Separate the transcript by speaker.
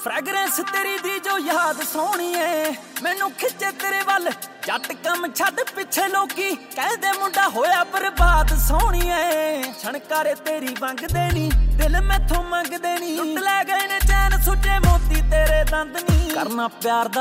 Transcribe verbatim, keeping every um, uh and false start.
Speaker 1: fragrance ਤੇਰੀ ਦੀ ਜੋ ਯਾਦ ਸੋਹਣੀਏ ਮੈਨੂੰ ਖਿੱਚੇ ਤੇਰੇ ਵੱਲ ਜੱਟ ਕੰਮ ਛੱਡ ਪਿੱਛੇ ਲੋਕੀ ਕਹਿੰਦੇ ਮੁੰਡਾ ਹੋਇਆ ਬਰਬਾਦ ਸੋਹਣੀਏ ਛਣਕਾਰੇ ਤੇਰੀ ਵੰਗਦੇ ਨੀ ਦਿਲ ਮੈਥੋਂ ਮੰਗਦੇ ਨੀ ਲੁੱਟ ਲੈ ਗਏ ਨੇ ਚੈਨ ਸੁੱਟੇ ਮੋਤੀ ਤੇਰੇ ਦੰਦ ਨੀ ਕਰਨਾ ਪਿਆਰ ਦਾ